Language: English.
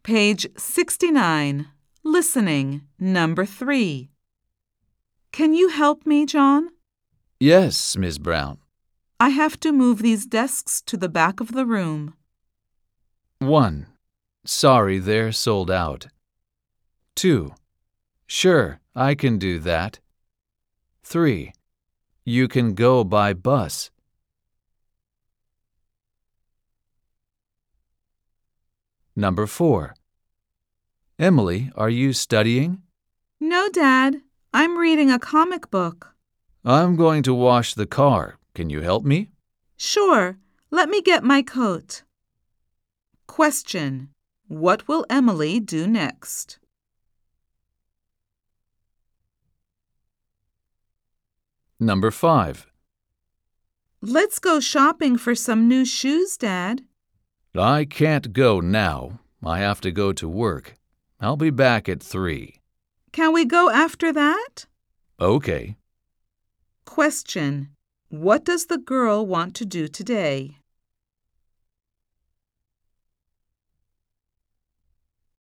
Page 69. Listening, number 3. Can you help me, John? Yes, Miss Brown. I have to move these desks to the back of the room. 1. Sorry, they're sold out. 2. Sure, I can do that. 3. You can go by bus. Number 4. Emily, are you studying? No, Dad. I'm reading a comic book. I'm going to wash the car. Can you help me? Sure. Let me get my coat. Question. What will Emily do next? Number 5. Let's go shopping for some new shoes, Dad. I can't go now. I have to go to work. I'll be back at 3. Can we go after that? Okay. Question. What does the girl want to do today?